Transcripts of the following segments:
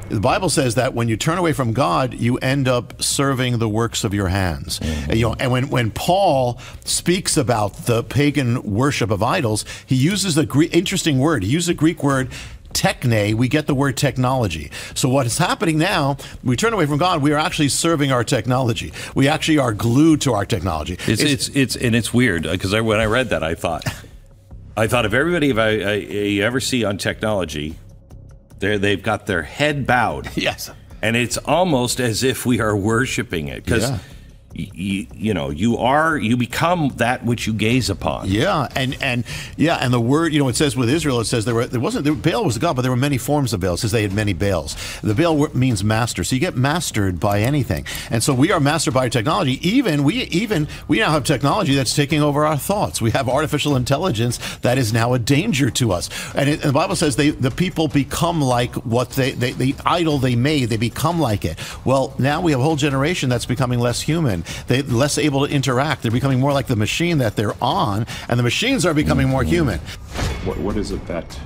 The Bible says that when you turn away from God, you end up serving the works of your hands. And when Paul speaks about the pagan worship of idols, he uses a interesting word. He uses a Greek word, techne. We get the word technology. So what is happening now, we turn away from God, we are actually serving our technology. We actually are glued to our technology. It's weird, because when I read that, I thought of everybody you ever see on technology, they've got their head bowed. Yes. And it's almost as if we are worshiping it, because you become that which you gaze upon. Yeah, and the word, it says with Israel, it says Baal was a god, but there were many forms of Baal. It says they had many Baals. The Baal means master, so you get mastered by anything. And so we are mastered by technology. We now have technology that's taking over our thoughts. We have artificial intelligence that is now a danger to us. And the Bible says the people become like what the idol they made. They become like it. Well, now we have a whole generation that's becoming less human. They're less able to interact. They're becoming more like the machine that they're on, and the machines are becoming more human. What is it that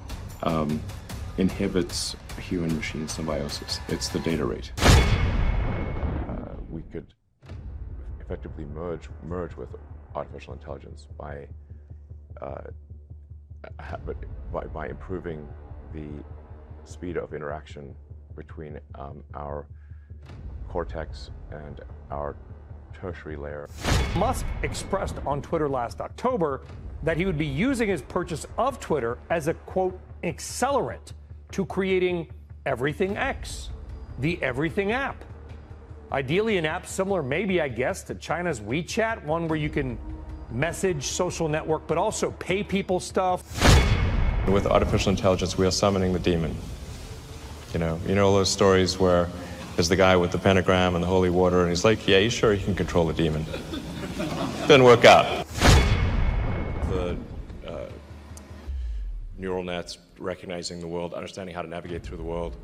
inhibits human-machine symbiosis? It's the data rate. We could effectively merge with artificial intelligence by improving the speed of interaction between our cortex and our tertiary layer. Musk expressed on Twitter last October that he would be using his purchase of Twitter as a, quote, accelerant to creating Everything X, the Everything app. Ideally, an app similar, maybe, I guess, to China's WeChat, one where you can message, social network, but also pay people stuff. With artificial intelligence, we are summoning the demon. You know all those stories where there's the guy with the pentagram and the holy water, and he's like, yeah, you sure you can control the demon? Didn't work out. The neural nets recognizing the world, understanding how to navigate through the world,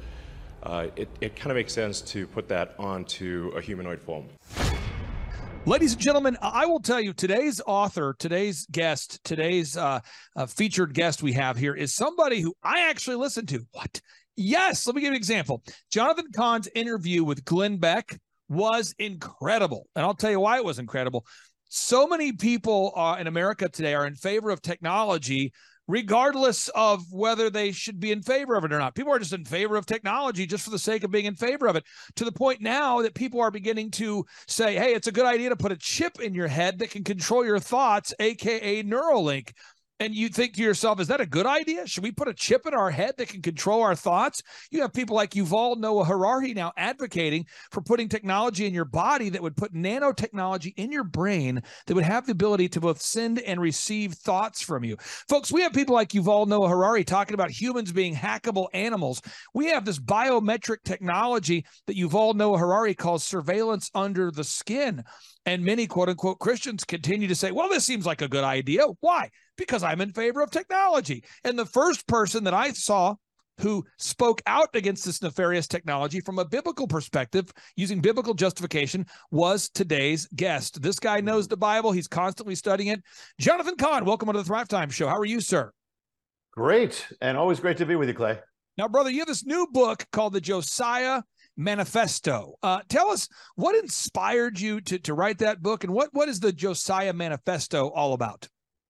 it kind of makes sense to put that onto a humanoid form. Ladies and gentlemen, I will tell you, today's author, today's guest, today's featured guest we have here is somebody who I actually listened to. What? Yes, let me give you an example. Jonathan Cahn's interview with Glenn Beck was incredible, and I'll tell you why it was incredible. So many people in America today are in favor of technology, regardless of whether they should be in favor of it or not. People are just in favor of technology just for the sake of being in favor of it, to the point now that people are beginning to say, hey, it's a good idea to put a chip in your head that can control your thoughts, aka Neuralink. And you think to yourself, is that a good idea? Should we put a chip in our head that can control our thoughts? You have people like Yuval Noah Harari now advocating for putting technology in your body that would put nanotechnology in your brain that would have the ability to both send and receive thoughts from you. Folks, we have people like Yuval Noah Harari talking about humans being hackable animals. We have this biometric technology that Yuval Noah Harari calls surveillance under the skin. And many quote-unquote Christians continue to say, well, this seems like a good idea. Why? Because I'm in favor of technology. And the first person that I saw who spoke out against this nefarious technology from a biblical perspective, using biblical justification, was today's guest. This guy knows the Bible. He's constantly studying it. Jonathan Cahn, welcome to the Thrive Time Show. How are you, sir? Great. And always great to be with you, Clay. Now, brother, you have this new book called The Josiah Manifesto. Tell us what inspired you to write that book, and what is the Josiah Manifesto all about?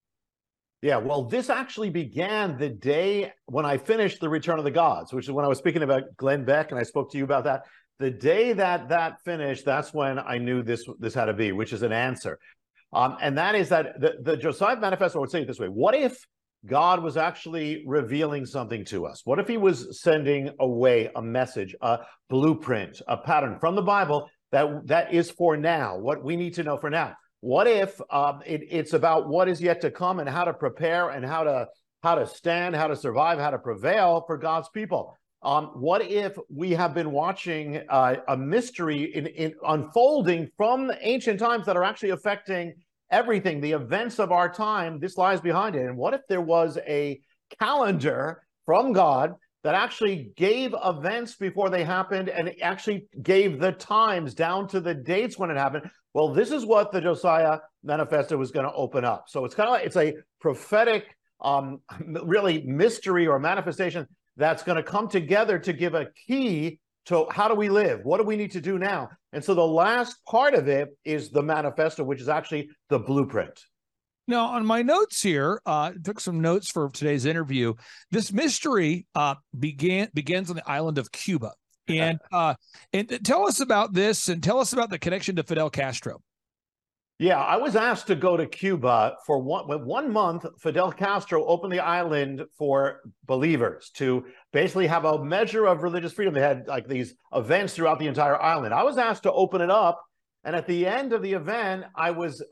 Yeah, well, this actually began the day when I finished The Return of the Gods, which is when I was speaking about Glenn Beck, and I spoke to you about that. The day that finished, that's when I knew this had to be, which is an answer. And that is that the Josiah Manifesto, I would say it this way: what if God was actually revealing something to us? What if he was sending away a message, a blueprint, a pattern from the Bible that is for now, what we need to know for now? What if it's about what is yet to come and how to prepare and how to stand, how to survive, how to prevail for God's people? What if we have been watching a mystery in unfolding from ancient times that are actually affecting everything, the events of our time? This lies behind it. And what if there was a calendar from God that actually gave events before they happened and actually gave the times down to the dates when it happened? Well, this is what the Josiah Manifesto was going to open up. So it's kind of like, it's a prophetic, really mystery or manifestation that's going to come together to give a key to how do we live? What do we need to do now? And so the last part of it is the manifesto, which is actually the blueprint. Now, on my notes here, took some notes for today's interview. This mystery begins on the island of Cuba. And tell us about this, and tell us about the connection to Fidel Castro. Yeah, I was asked to go to Cuba for one month. Fidel Castro opened the island for believers to basically have a measure of religious freedom. They had like these events throughout the entire island. I was asked to open it up, and at the end of the event, I was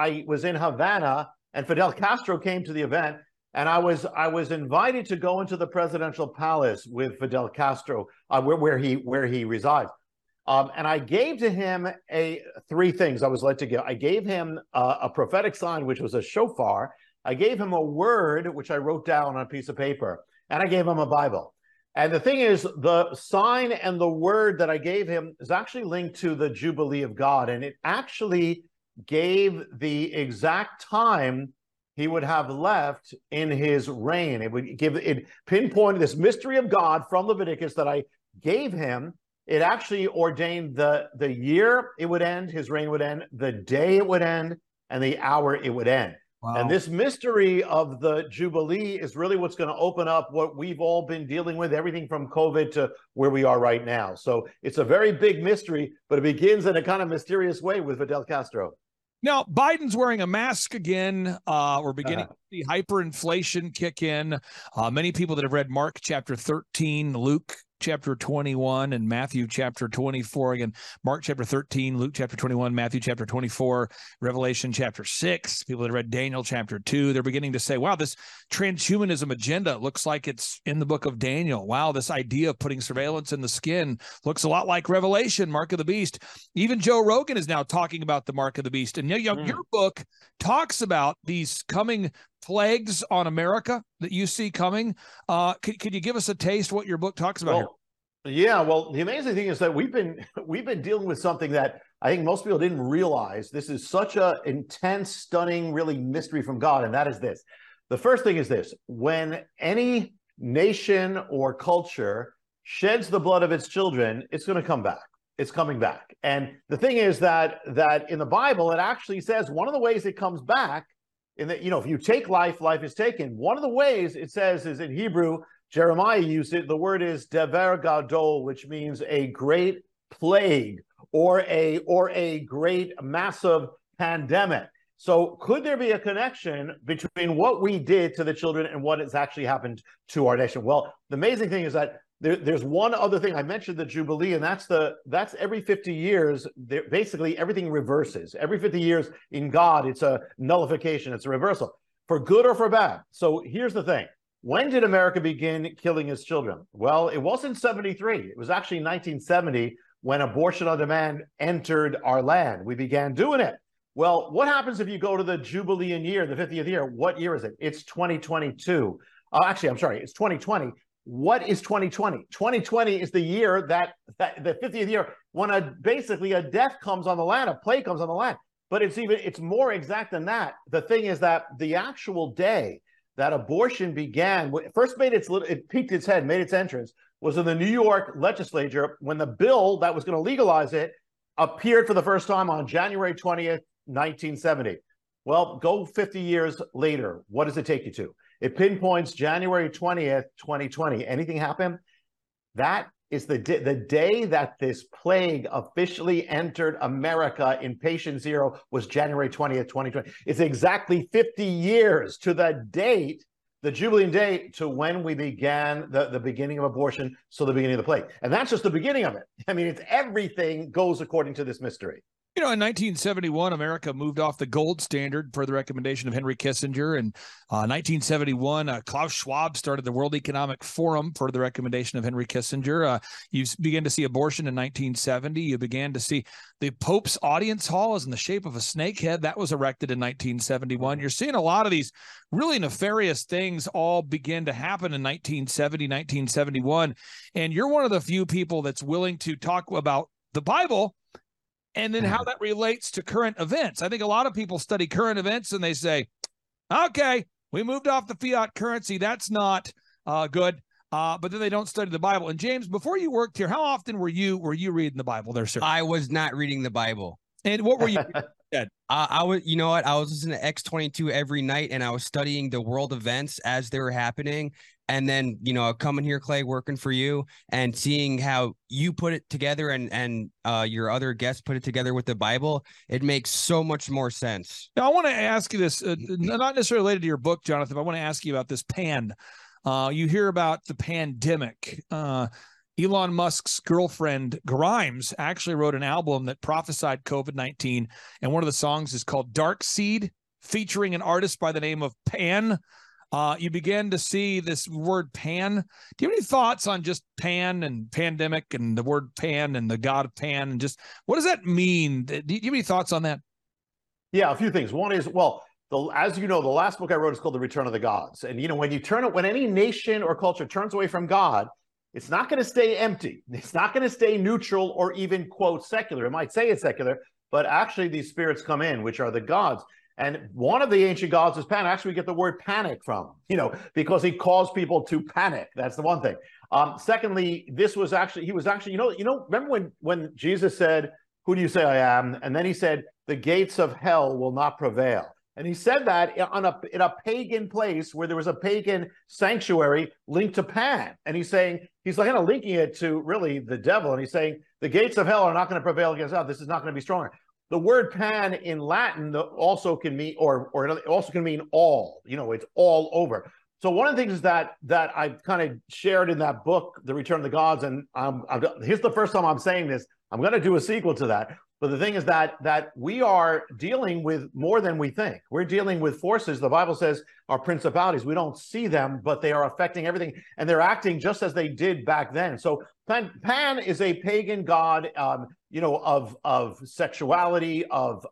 in Havana, and Fidel Castro came to the event, and I was invited to go into the presidential palace with Fidel Castro, where he resides. And I gave to him three things I was led to give. I gave him a prophetic sign, which was a shofar. I gave him a word, which I wrote down on a piece of paper, and I gave him a Bible. And the thing is, the sign and the word that I gave him is actually linked to the Jubilee of God, and it actually gave the exact time he would have left in his reign. It pinpointed this mystery of God from Leviticus that I gave him. It actually ordained the year it would end, his reign would end, the day it would end, and the hour it would end. Wow. And this mystery of the Jubilee is really what's going to open up what we've all been dealing with, everything from COVID to where we are right now. So it's a very big mystery, but it begins in a kind of mysterious way with Fidel Castro. Now, Biden's wearing a mask again. We're beginning to see hyperinflation kick in. Many people that have read Mark chapter 13, Luke chapter 21, and Matthew chapter 24. Again, Mark chapter 13, Luke chapter 21, Matthew chapter 24, Revelation chapter 6. People that read Daniel chapter 2, they're beginning to say, wow, this transhumanism agenda looks like it's in the book of Daniel. Wow, this idea of putting surveillance in the skin looks a lot like Revelation, Mark of the Beast. Even Joe Rogan is now talking about the Mark of the Beast. And your book talks about these coming plagues on America that you see coming. Could you give us a taste what your book talks about here? Yeah, well, the amazing thing is that we've been dealing with something that I think most people didn't realize. This is such a intense, stunning, really mystery from God, and that is this. The first thing is this: when any nation or culture sheds the blood of its children, it's going to come back. It's coming back. And the thing is that in the Bible, it actually says one of the ways it comes back, in that, if you take life, life is taken. One of the ways it says is in Hebrew, Jeremiah used it, the word is dever gadol, which means a great plague or a great massive pandemic. So could there be a connection between what we did to the children and what has actually happened to our nation? Well, the amazing thing is that there's one other thing. I mentioned the Jubilee, and that's every 50 years, basically everything reverses. Every 50 years in God, it's a nullification, it's a reversal, for good or for bad. So here's the thing. When did America begin killing its children? Well, it wasn't 73. It was actually 1970 when abortion on demand entered our land. We began doing it. Well, what happens if you go to the Jubilean year, the 50th year? What year is it? It's 2022. Actually, I'm sorry, it's 2020. What is 2020? 2020 is the year that the 50th year when basically a death comes on the land, a plague comes on the land. But it's more exact than that. The thing is that the actual day that abortion began, first it peeked its head, made its entrance, was in the New York legislature when the bill that was going to legalize it appeared for the first time on January 20th, 1970. Well, go 50 years later. What does it take you to? It pinpoints January 20th, 2020. Anything happen? That is the day that this plague officially entered America in patient zero was January 20th, 2020. It's exactly 50 years to the date, the Jubilean date, to when we began the beginning of abortion, so the beginning of the plague. And that's just the beginning of it. I mean, it's everything goes according to this mystery. In 1971, America moved off the gold standard per the recommendation of Henry Kissinger. And 1971, Klaus Schwab started the World Economic Forum per the recommendation of Henry Kissinger. You began to see abortion in 1970. You began to see the Pope's audience hall is in the shape of a snake head. That was erected in 1971. You're seeing a lot of these really nefarious things all begin to happen in 1970, 1971. And you're one of the few people that's willing to talk about the Bible and then how that relates to current events. I think a lot of people study current events and they say, okay, we moved off the fiat currency. That's not good. but then they don't study the Bible. And James, before you worked here, how often were you reading the Bible there, sir? I was not reading the Bible. And what were you? I was, you know what? I was listening to X22 every night, and I was studying the world events as they were happening. And then, coming here, Clay, working for you and seeing how you put it together and your other guests put it together with the Bible, it makes so much more sense. Now, I want to ask you this, not necessarily related to your book, Jonathan, but I want to ask you about this pan. You hear about the pandemic. Elon Musk's girlfriend, Grimes, actually wrote an album that prophesied COVID-19, and one of the songs is called Dark Seed, featuring an artist by the name of Pan. You begin to see this word Pan. Do you have any thoughts on just Pan and pandemic and the word Pan and the god of Pan, and just what does that mean? Do you have any thoughts on that? Yeah, a few things. One is, well, as you know, the last book I wrote is called The Return of the Gods. And, when any nation or culture turns away from God, it's not going to stay empty. It's not going to stay neutral or even, quote, secular. It might say it's secular, but actually these spirits come in, which are the gods. And one of the ancient gods is Pan. Actually, we get the word panic from, because he caused people to panic. That's the one thing. Secondly, he was actually, remember when Jesus said, "Who do you say I am?" And then he said, "The gates of hell will not prevail." And he said that in a pagan place where there was a pagan sanctuary linked to Pan. And he's kind of linking it to really the devil. And he's saying the gates of hell are not going to prevail against us. This is not going to be stronger. The word Pan in Latin also can mean, or it also can mean all. It's all over. So one of the things that I've kind of shared in that book, The Return of the Gods, and here's the first time I'm saying this. I'm going to do a sequel to that. But the thing is that we are dealing with more than we think. We're dealing with forces, the Bible says, are principalities. We don't see them, but they are affecting everything. And they're acting just as they did back then. So Pan is a pagan god, of sexuality, of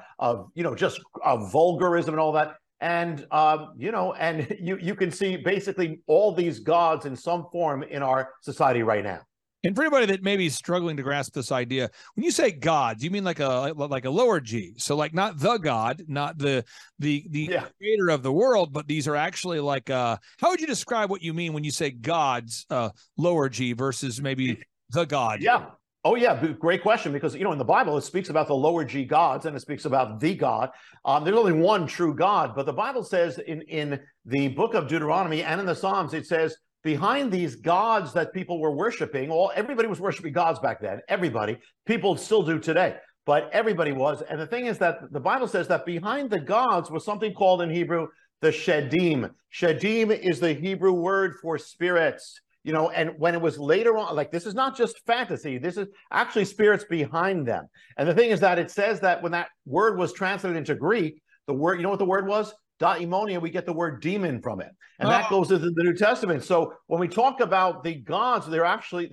vulgarism and all that. And, and you can see basically all these gods in some form in our society right now. And for anybody that may be struggling to grasp this idea, when you say gods, you mean like a lower G. So like not the God, not the creator of the world, but these are actually like, how would you describe what you mean when you say gods, lower G versus maybe the God? Yeah. Oh, yeah. Great question. Because, in the Bible, it speaks about the lower G gods and it speaks about the God. There's only one true God. But the Bible says in the book of Deuteronomy and in the Psalms, it says, behind these gods that people were worshiping, everybody was worshiping gods back then. Everybody. People still do today. But everybody was. And the thing is that the Bible says that behind the gods was something called in Hebrew the Shedim. Shedim is the Hebrew word for spirits. And when it was later on, like, this is not just fantasy, this is actually spirits behind them. And the thing is that it says that when that word was translated into Greek, the word, what the word was? Daimonia, we get the word demon from it. And that goes into the New Testament. So when we talk about the gods, there's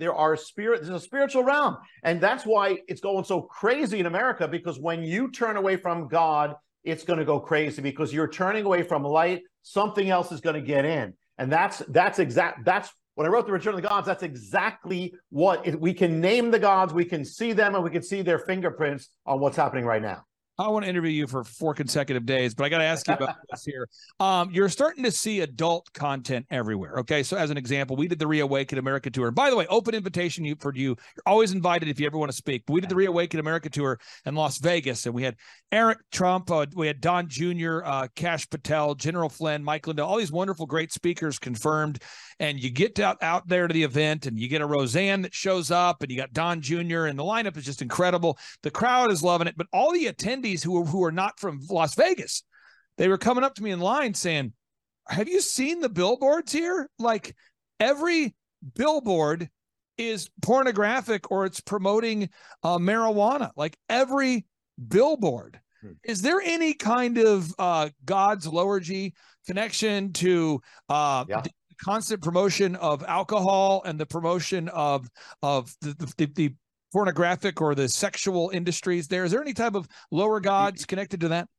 a spiritual realm. And that's why it's going so crazy in America, because when you turn away from God, it's going to go crazy because you're turning away from light. Something else is going to get in. And that's when I wrote The Return of the Gods, that's exactly we can name the gods, we can see them, and we can see their fingerprints on what's happening right now. I want to interview you for 4 consecutive days, but I got to ask you about this here. You're starting to see adult content everywhere. Okay. So as an example, we did the Reawaken America tour. And by the way, open invitation for you. You're always invited if you ever want to speak. But we did the Reawaken America tour in Las Vegas, and we had Eric Trump, we had Don Jr., Kash Patel, General Flynn, Mike Lindell, all these wonderful, great speakers confirmed. And you get out there to the event, and you get a Roseanne that shows up, and you got Don Jr., and the lineup is just incredible. The crowd is loving it, but all the attendees who are not from Las Vegas, they were coming up to me in line saying, "Have you seen the billboards here? Like, every billboard is pornographic or it's promoting marijuana. Like, every billboard." Is there any kind of God's lower G connection to the constant promotion of alcohol and the promotion of the pornographic or the sexual industries there? Is there any type of lower gods connected to that?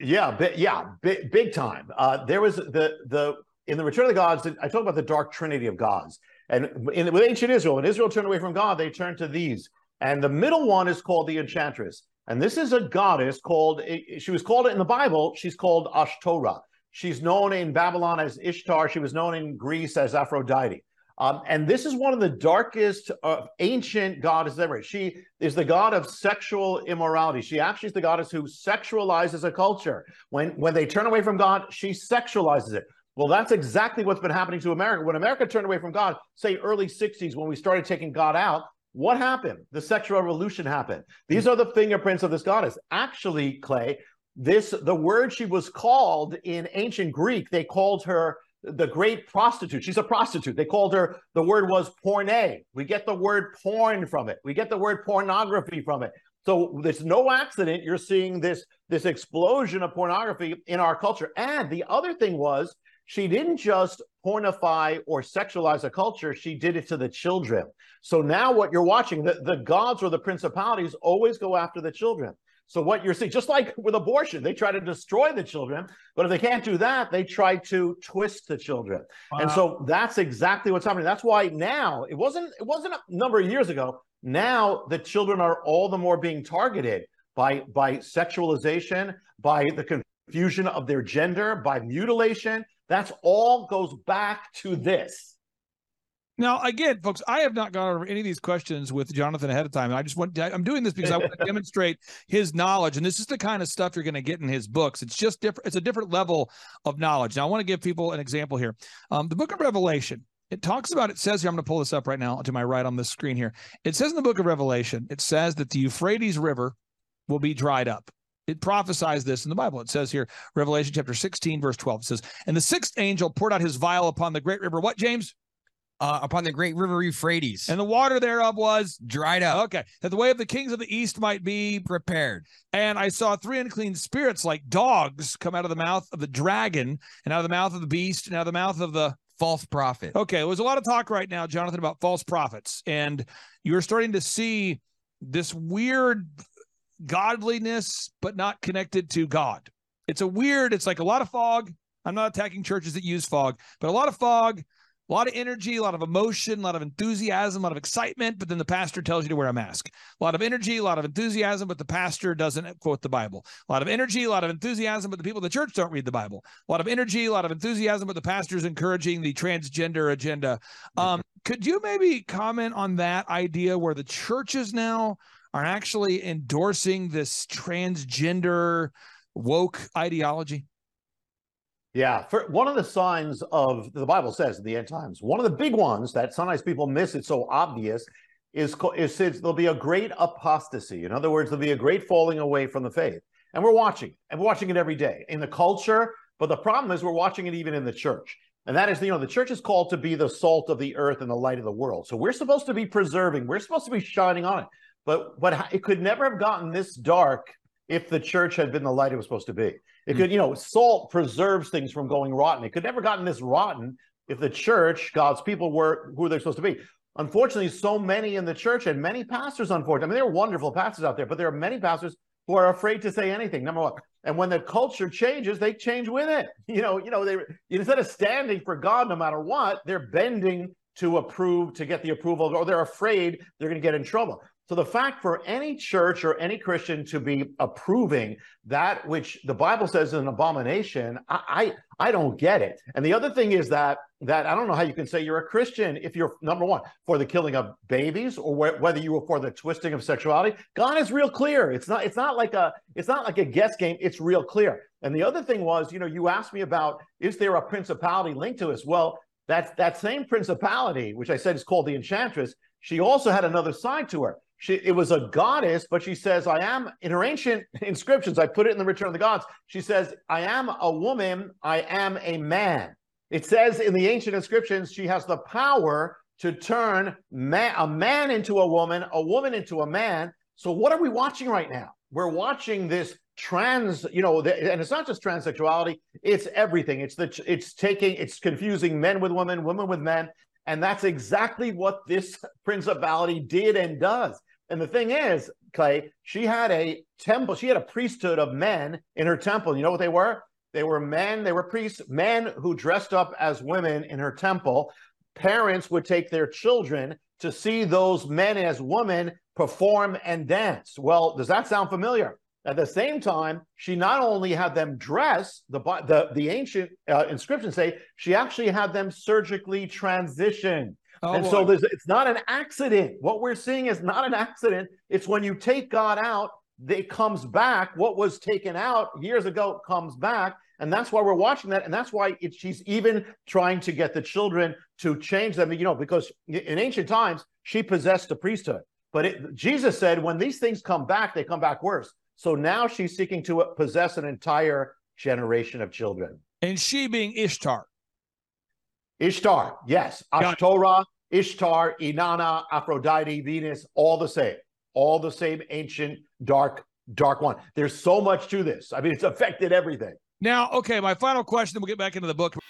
Big time. There was in the Return of the Gods, I talk about the dark trinity of gods. And with ancient Israel, when Israel turned away from God, they turned to these. And the middle one is called the Enchantress. And this is a goddess she was called in the Bible, she's called Ashtoreth. She's known in Babylon as Ishtar. She was known in Greece as Aphrodite. And this is one of the darkest ancient goddesses ever. She is the god of sexual immorality. She actually is the goddess who sexualizes a culture. When they turn away from God, she sexualizes it. Well, that's exactly what's been happening to America. When America turned away from God, say early 60s, when we started taking God out, what happened? The sexual revolution happened. These are the fingerprints of this goddess. Actually, Clay, the word she was called in ancient Greek, they called her the great prostitute. She's a prostitute. They called her, the word was porne. We get the word porn from it. We get the word pornography from it. So there's no accident you're seeing this explosion of pornography in our culture. And the other thing was, she didn't just pornify or sexualize a culture, she did it to the children. So now what you're watching, the gods or the principalities always go after the children. So what you're seeing, just like with abortion, they try to destroy the children, but if they can't do that, they try to twist the children. Wow. And so that's exactly what's happening. That's why now, it wasn't a number of years ago, now the children are all the more being targeted by sexualization, by the confusion of their gender, by mutilation. That's all goes back to this. Now, again, folks, I have not gone over any of these questions with Jonathan ahead of time. I'm doing this because I want to demonstrate his knowledge. And this is the kind of stuff you're going to get in his books. It's just different. It's a different level of knowledge. Now, I want to give people an example here. The book of Revelation, it talks about, it says here, I'm going to pull this up right now to my right on the screen here. It says in the book of Revelation, it says that the Euphrates River will be dried up. It prophesies this in the Bible. It says here, Revelation chapter 16, verse 12, it says, and the sixth angel poured out his vial upon the great river. What, James? Upon the great river Euphrates. And the water thereof was dried up. Okay. That the way of the kings of the east might be prepared. And I saw three unclean spirits like dogs come out of the mouth of the dragon and out of the mouth of the beast and out of the mouth of the false prophet. Okay. There's a lot of talk right now, Jonathan, about false prophets. And you're starting to see this weird godliness, but not connected to God. It's like a lot of fog. I'm not attacking churches that use fog, but a lot of fog, a lot of energy, a lot of emotion, a lot of enthusiasm, a lot of excitement, but then the pastor tells you to wear a mask. A lot of energy, a lot of enthusiasm, but the pastor doesn't quote the Bible. A lot of energy, a lot of enthusiasm, but the people in the church don't read the Bible. A lot of energy, a lot of enthusiasm, but the pastor's encouraging the transgender agenda. Could you maybe comment on that idea where the churches now are actually endorsing this transgender woke ideology? Yeah, one of the signs of, the Bible says in the end times, one of the big ones that sometimes people miss, it's so obvious, is there'll be a great apostasy. In other words, there'll be a great falling away from the faith. And we're watching it every day in the culture. But the problem is we're watching it even in the church. And that is, the church is called to be the salt of the earth and the light of the world. So we're supposed to be preserving. We're supposed to be shining on it. But it could never have gotten this dark if the church had been the light it was supposed to be. It could, salt preserves things from going rotten. It could never gotten this rotten if the church, God's people, were who they're supposed to be. Unfortunately, so many in the church and many pastors, unfortunately, I mean, there are wonderful pastors out there, but there are many pastors who are afraid to say anything, number one. And when the culture changes, they change with it. They instead of standing for God no matter what, they're bending to get the approval, or they're afraid they're going to get in trouble. So the fact for any church or any Christian to be approving that which the Bible says is an abomination, I don't get it. And the other thing is that I don't know how you can say you're a Christian if you're, number one, for the killing of babies, or whether you were for the twisting of sexuality. God is real clear. It's not like a guess game. It's real clear. And the other thing was, you asked me about, is there a principality linked to us? Well, that same principality, which I said is called the Enchantress, she also had another side to her. It was a goddess, but she says, I am, in her ancient inscriptions, I put it in the Return of the Gods, she says, I am a woman, I am a man. It says in the ancient inscriptions, she has the power to turn a man into a woman into a man. So what are we watching right now? We're watching this trans, and it's not just transsexuality, it's everything. It's confusing men with women, women with men. And that's exactly what this principality did and does. And the thing is, Clay, she had a temple, she had a priesthood of men in her temple. You know what they were? They were men, they were priests, men who dressed up as women in her temple. Parents would take their children to see those men as women perform and dance. Well, does that sound familiar? At the same time, she not only had them dress, the ancient inscriptions say, she actually had them surgically transition. Oh, and boy. so it's not an accident. What we're seeing is not an accident. It's when you take God out, it comes back. What was taken out years ago comes back. And that's why we're watching that. And that's why she's even trying to get the children to change them, because in ancient times, she possessed the priesthood. But Jesus said, when these things come back, they come back worse. So now she's seeking to possess an entire generation of children. And she being Ishtar. Ishtar, yes. Ashtoreth, Ishtar, Inanna, Aphrodite, Venus, all the same ancient dark one. There's so much to this. I mean, it's affected everything. Now, okay, my final question, then we'll get back into the book.